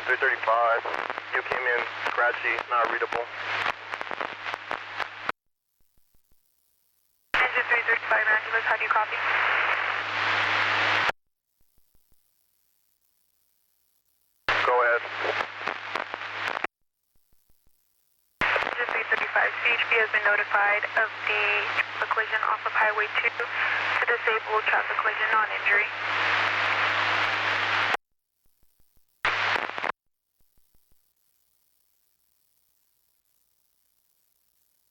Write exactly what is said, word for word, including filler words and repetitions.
three thirty-five. You came in scratchy, not readable. Engine three thirty-five, Angeles, how do you copy? Go ahead. Engine three thirty-five, C H P has been notified of the collision off of Highway two to disable traffic collision non-injury.